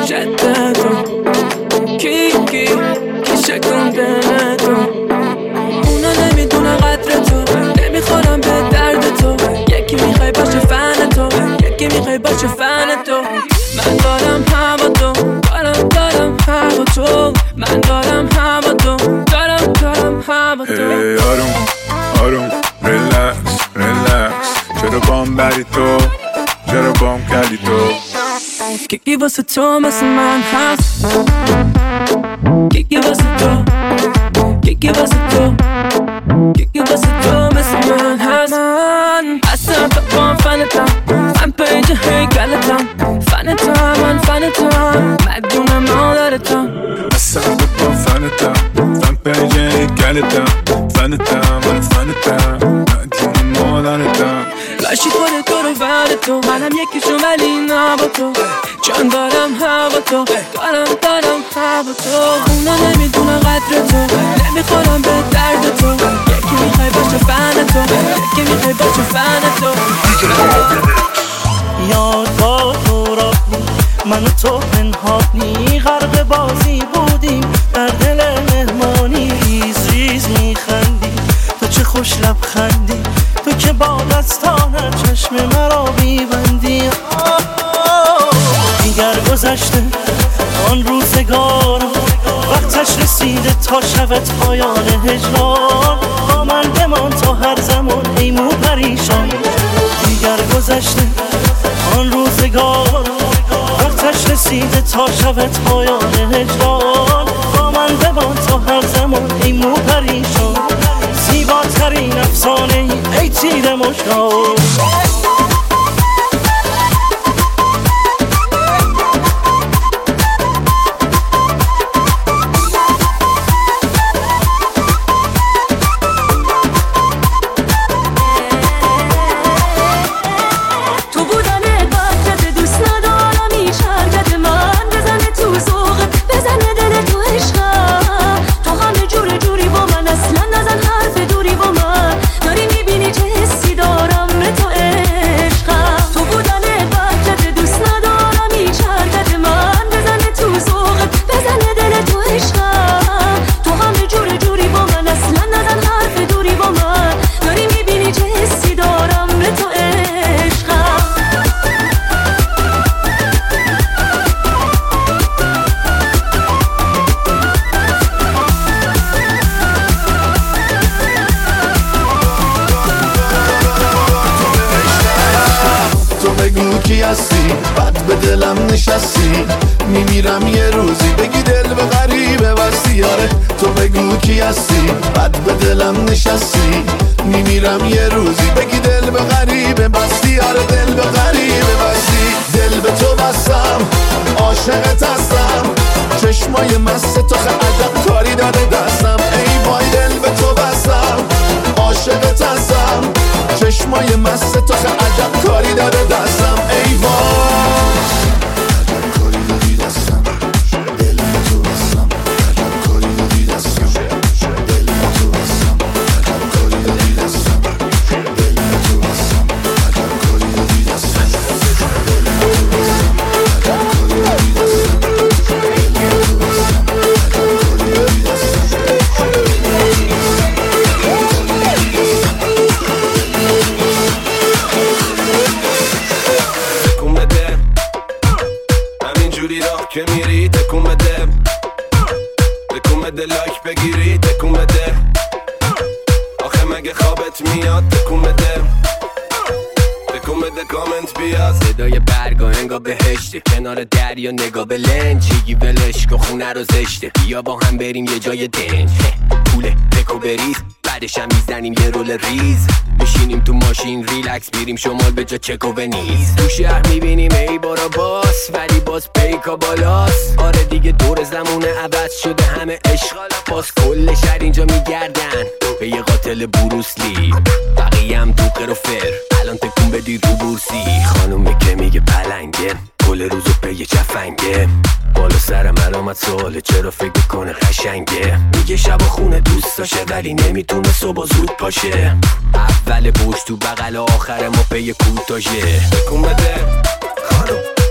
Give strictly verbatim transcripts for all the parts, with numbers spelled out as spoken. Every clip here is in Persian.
جده تو کی کی کی شکنده تو اونا نمیدونه قدر تو نمیخورم به درد تو یکی میخوای باشه فن تو یکی میخوای باشه فن تو من دارم هوا تو دارم دارم هوا تو من دارم هوا تو دارم دارم هوا تو ای آروم آروم ریلکس ریلکس چرا بام بری تو چرا بام کردی تو کیکی واسه تو مثل من هست کیکی واسه تو کیکی واسه تو کیکی واسه تو مثل من هست من اصلا تو بام فنتم من پینج هیکلتم فنتم من فنتم مدونم مادرتم اصلا تو بام فنتم من پینج هیکلتم فنتم من فنتم مدونم مادرتم لاشی خود تو رو بعد تو منم یکیشون ولی نه با تو چون دارم هوا تو دارم دارم هوا تو اونا نمیدونه قدر تو نمیخورم به درد تو یکی میخوای باشه فن تو یکی میخوای باشه فن تو یاد با تو را من و تو پنهانی غرق بازی بودیم در دل مهمانی ریز ریز میخندی تو چه خوش لبخندی تو که با دستانت چشم مرا میبندی دیگر گذشته آن روزگار وقتش رسیده تا شود پایان هجران با من بمان تا هر زمان ای مو پریشان دیگر گذشته آن روزگار وقتش رسیده تا شود پایان هجران با من بمان تا هر زمان ای مو پریشان زیباترین افسانه ای ای تیر مشتاق بد به دلم نشستی میمیرم یه روزی بگی دل به غریبه بستی آره تو بگو کی هستی بد به دلم نشستی میمیرم یه روزی بگی دل به غریبه بستی آره دل به غریبه بستی دل به تو بستم عاشقت هستم چشمای مست تو خیلی عجب کاری داره دستم ای وای دل به تو بستم عاشقت هستم چشمای مست تو خیلی عجب کاری داره دستم ای وای عجب کاری داری دستم دل به تو بستم عجب کاری داری دستم دل به تو بستم عجب کاری داری دستم دل به تو بستم عجب کاری داری دستم دل به تو بستم عجب کاری داری دستم که میری تکون بده تکون بده لایک بگیری تکون بده آخه مگه خوابت میاد تکون بده تکون بده کامنت بیاد صدای برگا انگا بهشته کنار دریا نگاه به لنجیگی ولش که خونه رو زشته بیا با هم بریم یه جای دنج پوله تکو بریز بعدش هم میزنیم یه رول ریز بشینیم تو ماشین ریلکس میریم شمال به جا چکو و نیز تو شهر میبینیم ای بارا باس ولی باز پیکا بالاس آره دیگه دور زمونه عوض شده همه اشغال باز کل شهر اینجا میگردن به یه قاتل بروسلی بقیه هم تو قروفر الان تکون بدی رو بورسی خانومه که میگه پلنگه کل روزو به یه جفنگه بالا سرم علامت سواله چرا فکر کنه قشنگه میگه شب خونه دوست داشه ولی نمیتونه صبح زود پاشه اول پشت تو بغل آخر ما پی کوتاشه تکون بده خانوم همین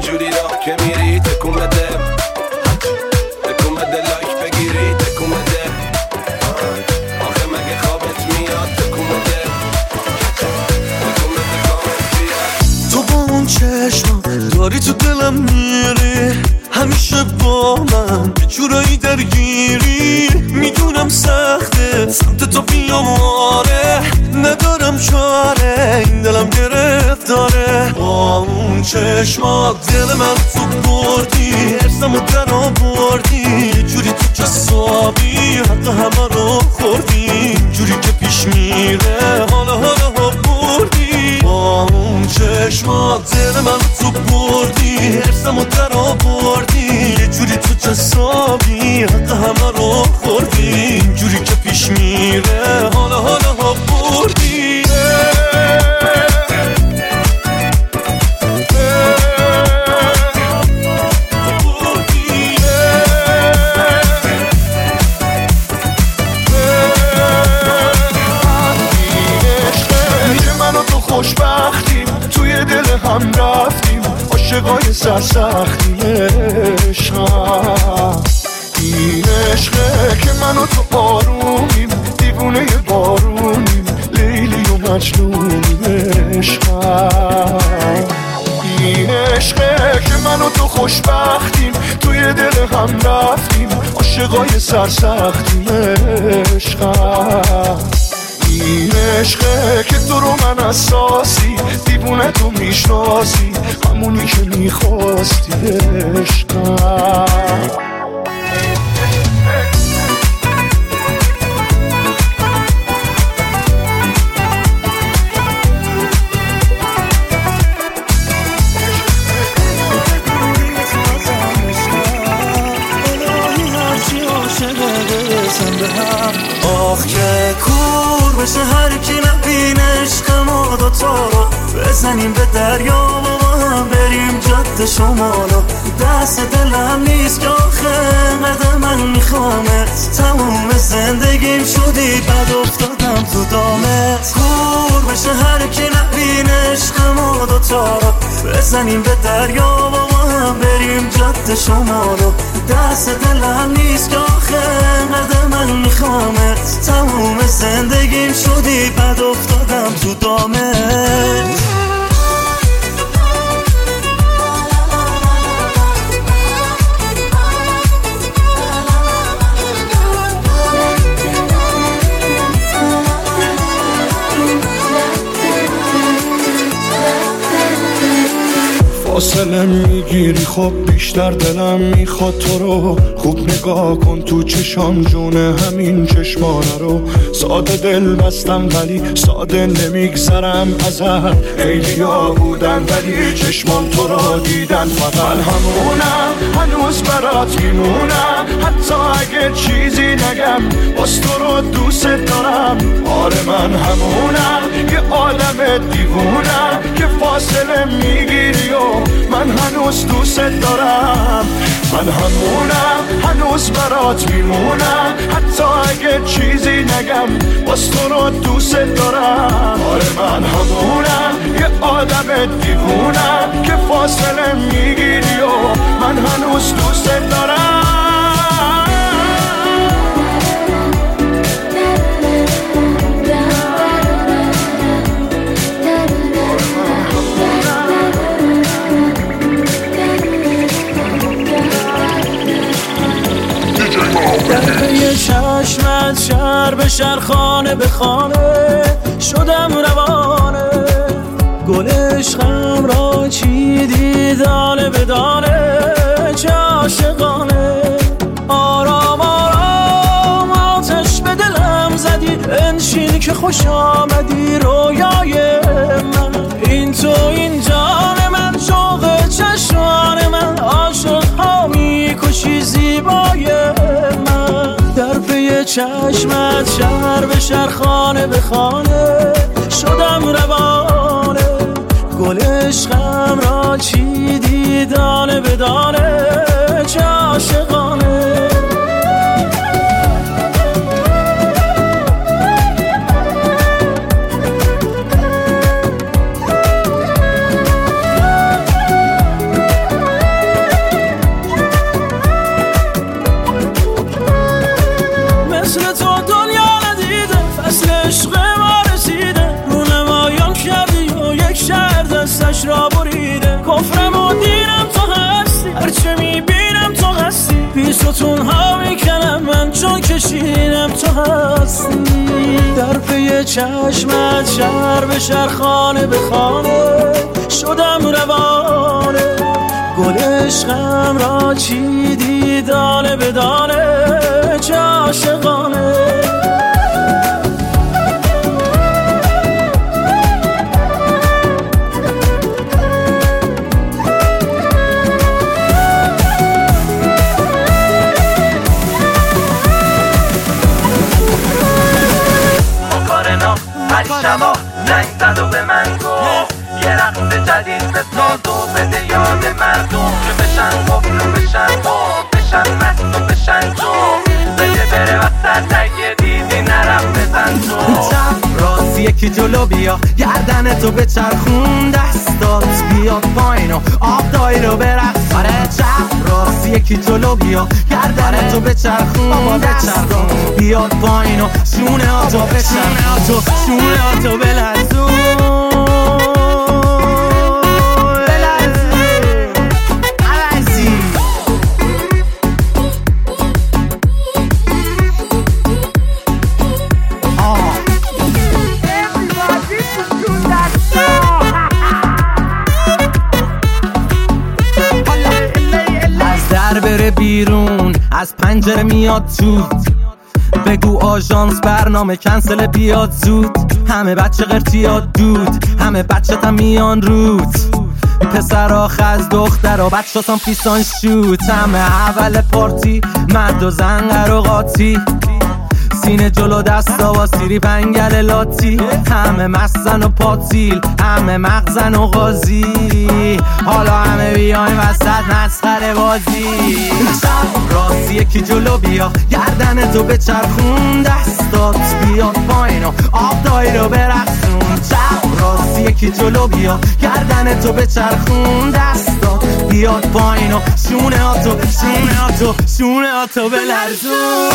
اینجوری راه که میری تکون بده تکون بده لایک بگیری تکون بده آخه مگه خوابت میاد تکون بده تکون بده کامت بیاد تو با اون چشم داری تو دلم میری همیشه با من به جورایی درگیری میدونم سخته سمت تو بیام آره ندارم چاره این دلم گرفت داره با اون چشمات دل من تو بردی ارزم و در آوردی یه جوری تو جسابی حق همه رو خوردی جوری که پیش میره حالا حالا بردی با اون چشمات دل من تو بردی ارزم و در آوردی یه جوری تو جسابی حق همه رو خوردی جوری که پیش میره حالا حالا بردی خوشبختیم توی دل هم رفتیم عاشقای سرسختیم عشقم این عشقه که من و تو آرومیم دیوونه بارونیم لیلی و مجنونیم عشقم این عشقه که من و تو خوشبختیم توی دل هم رفتیم عاشقای سرسختیم عشقم این عشقه که تو رو من اساسی دیوونه تو میشناسی همونی که میخواستی عشقم آخ که کور بشه هر کی نبینه عشق ما دوتا رو بزنیم به دریا و با هم بریم جاده شمالو دست دلم نیست که آخه قدر من میخوامت تموم زندگیم شدی بد افتادم تو دامت کور بشه هر کی نبینه عشق ما دوتا رو بزنیم به دریا و با هم بریم جاده شمالو دست دلم نیست که آخه قدر من میخوامت تموم زندگیم شدی بد افتادم تو دامت فاصله میگیری خب بیشتر دلم میخواد تو رو خوب نگاه کن تو چشام جونه همین چشمانه رو ساده دل بستم ولی ساده نمیگذرم ازت خیلیا بودن ولی چشمان تو رو دیدن فقط همونم هنوز برات میمونم حتی اگه چیزی نگم باز تو رو دوست دارم آره من همونم یه عالم دیوونم که فاصله میگیری و من هنوز دوست دارم من همونم هنوز برات میمونم حتی اگه چیزی نگم باز تو رو دوست دارم آره من همونم یه آدم دیوونم که فاصله میگیری و من هنوز دوست دارم دربه چشمت شهر به شهر خانه به خانه شدم روانه گل عشقم را چیدی دانه به دانه چه عاشقانه آرام آرام آتش به دلم زدی انشین که خوش آمدی رویای من این تو این جان من شوق چشمان من عاشق ها میکشی زیبای من در پی چشمت شهر به شهر خانه به خانه شدم روانه گل عشقم را چیدی دانه به دانه چه عاشقانه بی ستون ها میکنم من چون کشیدم تو هستی. در پی چشمت شهر به شهر خانه به خانه شدم روانه. گل عشقم را چیدی دانه به دانه چه عاشقانه. شبا زنگ زد و به من گفت یه رقص جدید بساز و بده یاد مردم که بشن گفتم بشن گفت بشن مست و بشن جو بده بره وسط اگه دیدی نرم بزن تو. چپ راست یکی جلو بیا گردن تو به چرخون دستات بیاد پایین و آب دایی رو برقص. آره چپ راست یکی جلو بیا گردن تو به چرخون دستات بیاد پایین و شونه ها تو به شونه ها تو شونه ها تو بلرزون بیرون از پنجره میاد تو بگو آژانس برنامه کنسل بیاد زود. همه بچه قرتیاد دود همه بچه تا میان رود. پسرا خز دخترا بچه تام فیسان شوت. همه اول پارتی مرد و زن و قاطی سینه جلو دستا و سیری بنگل لاتی. همه مستن و پاتیل همه مغزن و غازی. حالا همه بیایم وسط مسخره بازی. چپ راست یکی جلو بیا گردن تو به چرخون دستات بیاد پایین و آب دایی رو برقصون. چپ راست یکی جلو بیا گردن تو به چرخون دستات بیاد پایین و شونه ها تو شونه ها تو شونه ها تو بلرزون.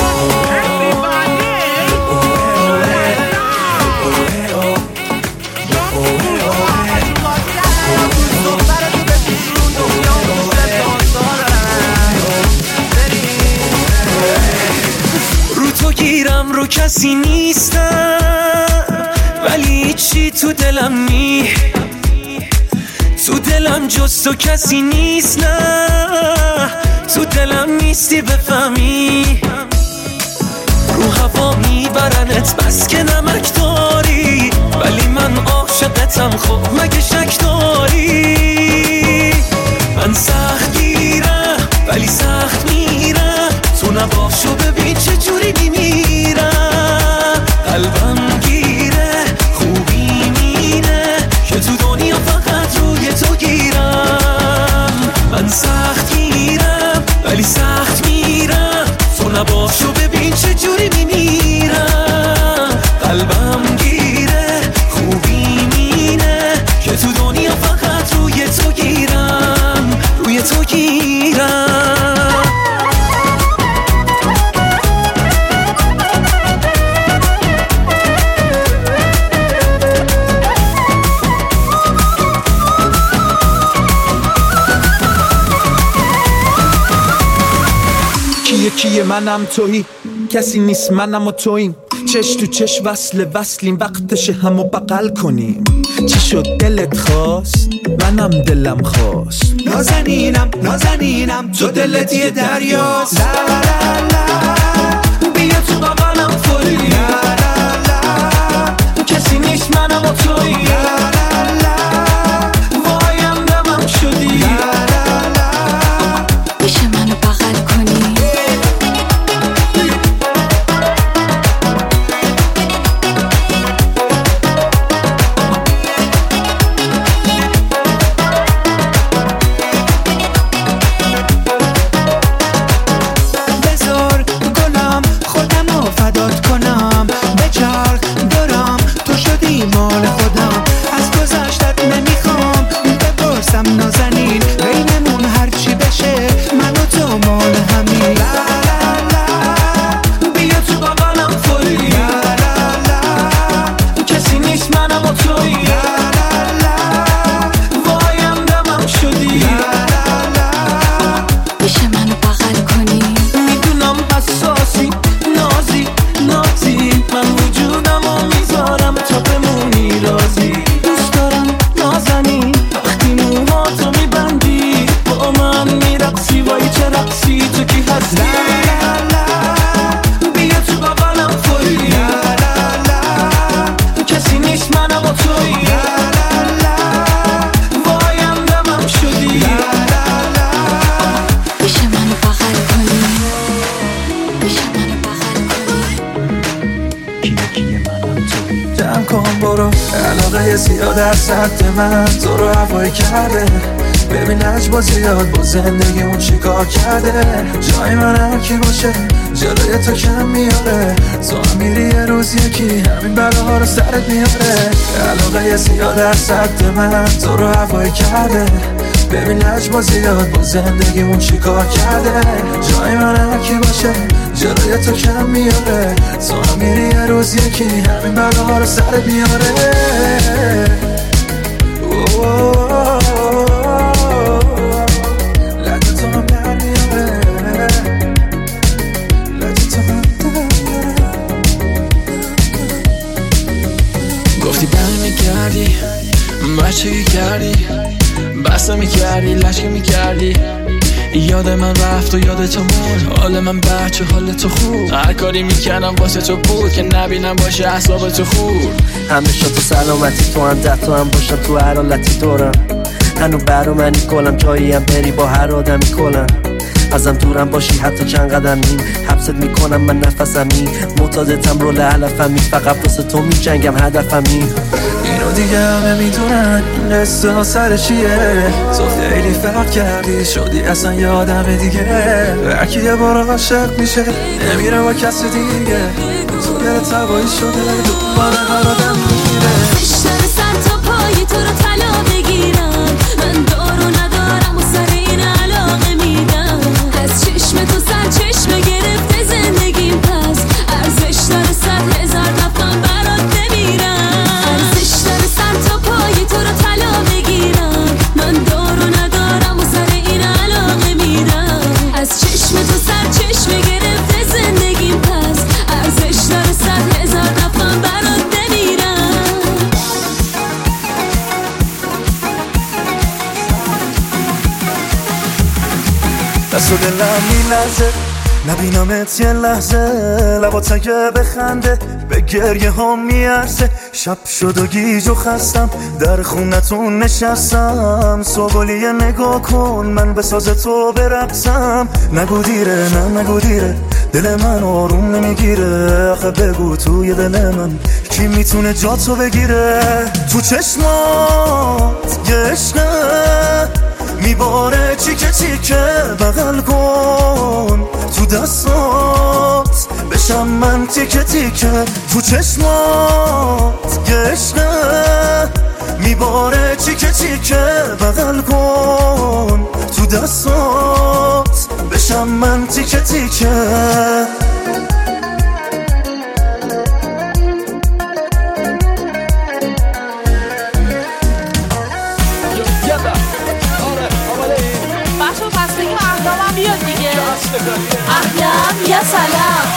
رو تو گیرم رو کسی نیستم ولی چی تو دلم نی تو دلم جز تو کسی نیست. نه تو دلم نیستی بفهمی رو هوا میبرنت بس که نمک داری ولی من عاشقتم خب مگه شک داری. من سخت گیرم ولی سخت میرم تو نباشو ببین چه جوری میمیرم. قلبم گیره خوبی مینه که تو دنیا فقط روی تو گیرم. من سخت گیرم ولی سخت میرم تو نباشو ببین چه جوری میمیرم. قلبم گیره خوبی مینه که تو دنیا فقط روی تو گیرم روی تو گیرم. کیه کیه منم تویی کسی نیست منم و توییم. چش تو چش وصل وصلیم وقتش همو بغل کنیم. چی شد دلت خواست منم دلم خواست. نازنینم نازنینم تو دلت یه دریاست. لا لا لا بیا تو بغلم فوری. لا لا لا کسی نیست منم و تویی. لا لا لا وایم دمم شدی. لا لا لا میشه منو بغل کنی. برو. علاقه زیاد از سمت من تو رو هوایی کرده. ببین عجبا زیاد با زندگیمون چیکار کرده. جای من هر کی باشه جلوی تو کم میاره. تو هم میری یه روز یکی همین بلاها رو سرت میاره. علاقه زیاد از سمت من تو رو هوایی کرده. ببین عجبا زیاد با زندگیمون چیکار کرده. جای من هر کی باشه جلوی تو کم میاره. تو هم میری یه روز یکی همین بلاها رو سرت میاره. گفتی بهم میکردی بچگی کردی بسته میکردی لشکه میکردی. یاد من رفت و یاد تو مون. حال من بچه حال تو خوب. هر کاری میکردم واسه تو بود که نبینم باشه احساب تو خوب. همیشه تو سلامتی تو هم ده تو هم باشم تو هر حالتی دورم. هنو برا منی کلم جاییم بری با هر آدمی کلم. ازم دورم باشی حتی چند قدمی حبست میکنم من نفسمی. معتادتم رول علفمی فقط واسه تو میجنگم هدفمی. اینو دیگه همه میدونن این قصه ها سر چیه. تو خیلی فرق کردی شدی اصلا یه آدم دیگه. هرکی یه بار عاشق میشه نمیره با کسی دیگه. تو دل تبایی شده دوباره هر آدم میره. بیشتر سر تا پایی تو رو طلا بگیرم. من دارو ندارم و سر این علاقه میدم. از چشم تو سر چشم گرفته زندگیم پس ارزش داره صد هزار دفعه برات نمیرم. ارزش داره سر تا پایی تو رو طلا بگیرم. من دارو ندارم و سر این علاقه میدم. از چشم تو سر چشم گرفته زندگیم پس ارزش داره صد هزار دفعه برات نمیرم. دست و دلم میلرزه نبینمت یه لحظه. لبات اگه بخنده به گریه ها میارزه. شب شد و گیج و خستم در خونتون نشستم. سوگلی نگاه کن من به ساز تو برقصم. نگو دیره نه نگو دیره دل من آروم نمیگیره. آخه بگو توی دل من کی میتونه جا تو بگیره. تو چشمات یه عشقه میباره چیکه چیکه بغل کن. تو دستات بشم من تیکه تیکه. تو چشمات یه عشقه میباره چیکه چیکه بغل کن. تو دستات بشم من تیکه تیکه. بیاد دیگه احلام یا سلام.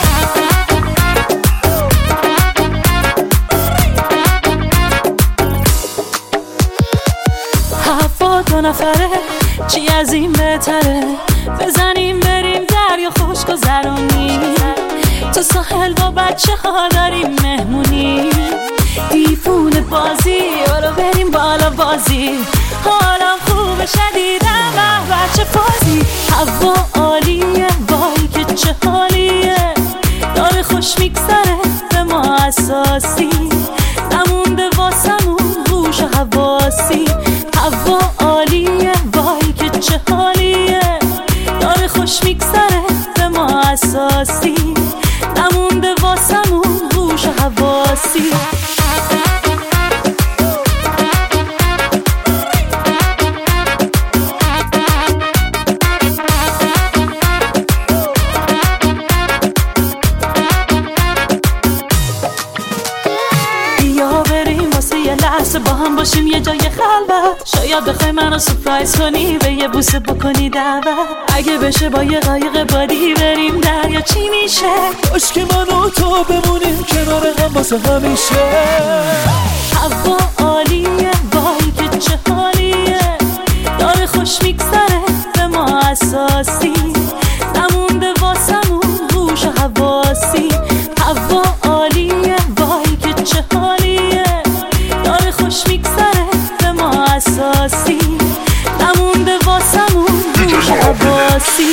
هوا دو نفره چی از این بهتره. بزنیم بریم دریا خوش گذرونیم. تو ساحل با بچه ها داریم مهمونی. دیفون بازی برو بریم بالا بازی. حالم خوب شدیدم و بچه بازی. هوا عالیه وای که چه حالیه. داره خوش میگذره به ما اساسی. نمونده واسمون هوش و حواسی. هوا عالیه وای که چه حالیه. داره خوش میگذره به ما اساسی. نمونده واسمون هوش و حواسی. با هم باشیم یه جای خلوت. شاید بخوای منو سپرایز کنی به یه بوسه بکنی دعوت. اگه بشه با یه قایق بادی بریم دریا چی میشه. باش که من و تو بمونیم کنار هم واسه همیشه. هوا عالیه وای که چه حالیه. داره خوش میگذره به ما اساسی. نمونده واسمون هوش و حواسی. هوا عالیه وای که چه حالیه. داره خوش میگذره به ما اساسی. نمونده واسمون هوش و حواسی.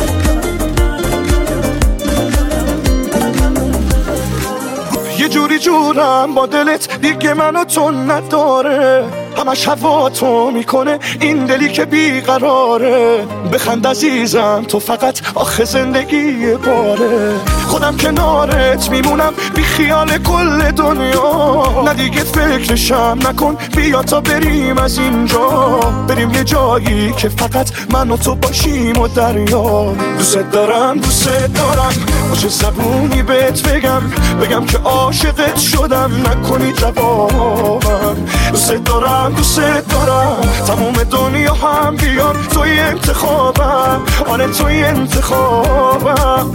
جوری جورم با دلت دیگه منو تو نداره، همش هوا تو میکنه این دلی که بیقراره. بخند عزیزم تو فقط آخه زندگی باره، خودم کنارت میمونم بی خیال کل دنیا. نه دیگه فکرشم نکن بیا تا بریم از اینجا، بریم یه جایی که فقط من و تو باشیم و دریا. دوست دارم دوست دارم باشه زبونی بهت بگم، بگم که عاشقت شدم نکنی جوابم. دوست دارم دوست دارم تموم دنیا هم بیان توی انتخابم، آره توی انتخابم.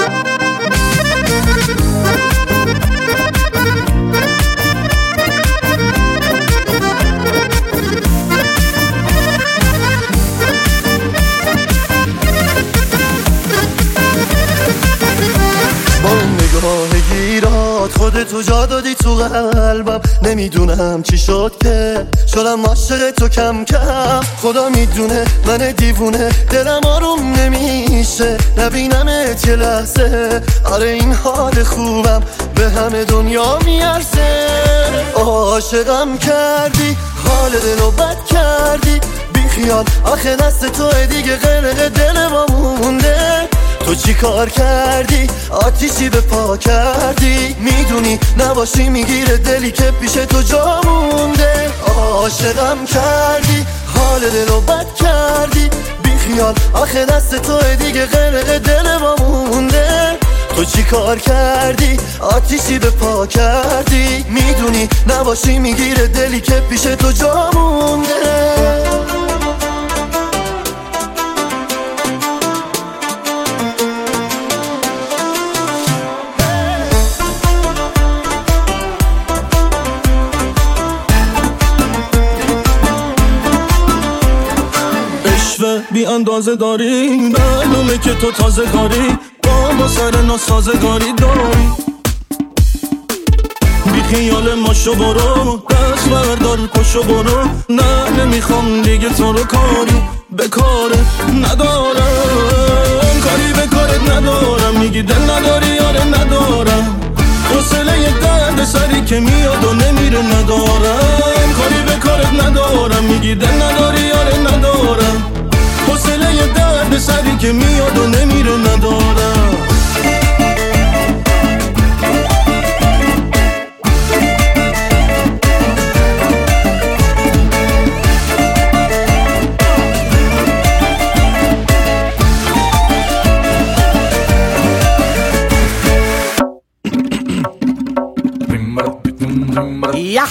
نگاه گیرات خودتو جا دادی تو قلبم، نمیدونم چی شد که شدم عاشق تو کم کم. خدا میدونه من دیوونه دلم آروم نمیشه نبینمت یه لحظه. آره این حال خوبم به همه دنیا میارزه. عاشقم کردی حال دلو بد کردی بی خیال، آخه دست توه دیگه غرق دل ما مونده. تو چی کار کردی آتیشی به پا کردی، میدونی نباشی میگیره دلی که پیش تو جا مونده. عاشقم کردی حال دلو بد کردی بی خیال، آخه دست توه دیگه غرق دل ما مونده. تو چی کار کردی آتیشی به پا کردی، میدونی نباشی میگیره دلی که پیش تو جا مونده. بی اندازه داری معلومه که تو تازه کاری، با با سر ناسازگاری داری. بی خیال ماشو برو دست بردار پشو برو، نه نمیخوام دیگه تو رو کاری به کارت ندارم، کاری به کارت ندارم. میگی دل نداری یاره ندارم، حوصله یه درد سری که میاد و نمیره ندارم، کاری به کارت ندارم. میگی دل نداری یاره ندارم، حوصله یه درد سری که میاد و نمیره ندارم. یا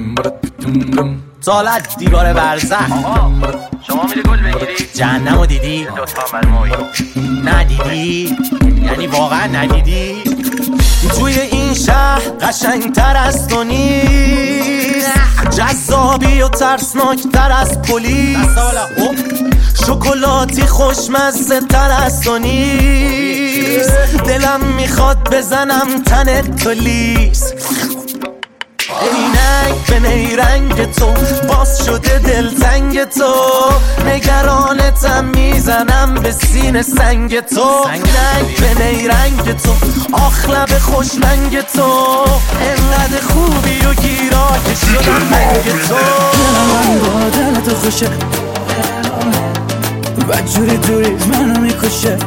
سالت دیوار برزخ. شما میری گل بگیری؟ جهنمو دیدی؟ دوتا مجموعی ندیدی؟ یعنی واقعا ندیدی؟ توی این شهر قشنگتر از تو نیست، جذابی و ترسناکتر از پلیس، شکلاتی خوشمزه تر از تو نیست. دلم میخواد بزنم تنت تو لیس، اینک به نیرنگ تو باز شده دلتنگ تو، نگرانتم میزنم به سینه سنگ تو. اینک به نیرنگ تو آخ لب خوشمنگ تو، انقدر خوبی و گیرا که شدم منگ تو. دلم با دل تو خوشه و جوری جوری منو میکشه،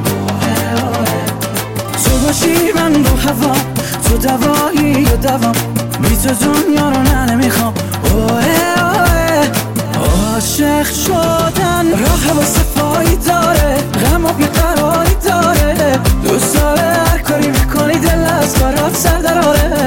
تو باشی من رو هوا، تو دوایی و دوام، بی تو دنیا رو نه نمیخوام. اوه اوه عاشق شدن راه واسه پایی داره، غم و بیقراری داره، دوست داره هر کاری میکنی دل از کارات سر دراره.